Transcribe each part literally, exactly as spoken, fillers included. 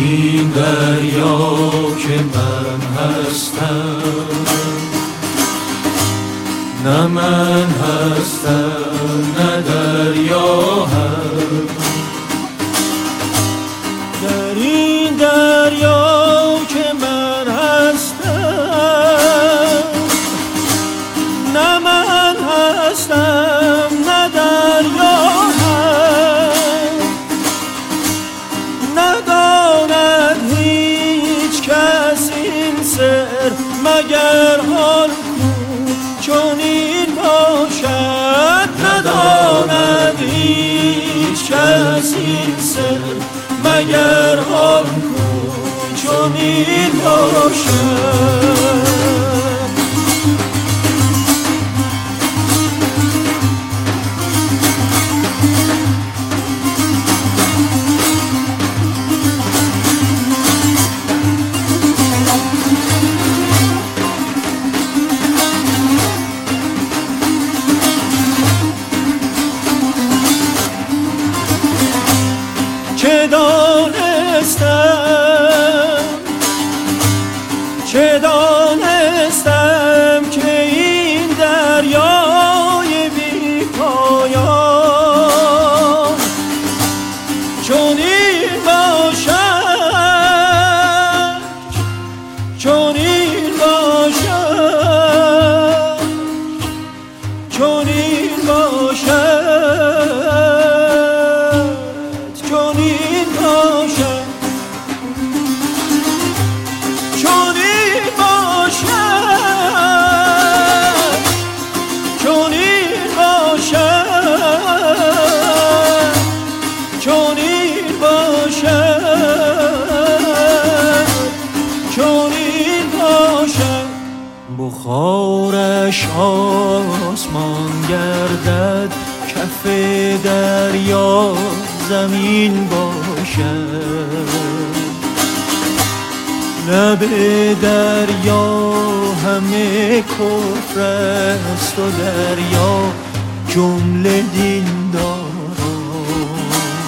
این دریا که من هستم، نه من هستم نه دریا هست. در این دریا که من هستم، نه من هستم نه دریا هست. نداند هیچ کس این سر مگر آن چون این باشد. نداند هیچ کس این سر مگر آن چون این باشد. چه دانستم چه دانستم که این دریای بی پایان چون این باشد، چون این باشد، چون این باشد، چون این باشد، چون این باشد، چون این باشد، چون این باشد، چون این باشد. بخارش آسمان گردد، کف دریا زمین باشد. لب دریا همه کفر است و دریا جمله دینداران.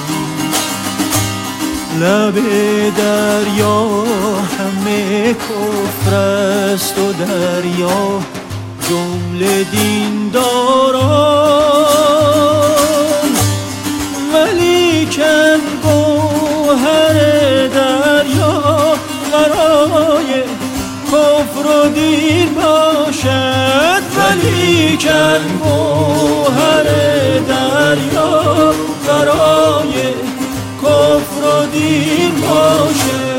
لب دریا همه کفر است و دریا جمله دینداران. ولیکن گوهر دریا برای کفر و دین باشد. ولیکن گوهر دریا برای کفر و دین باشد.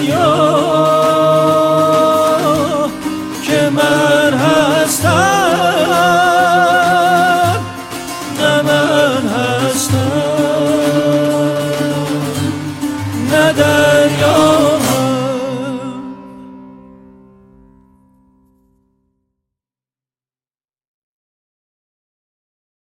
دریا که من هستم، نه من هستم، نه دریا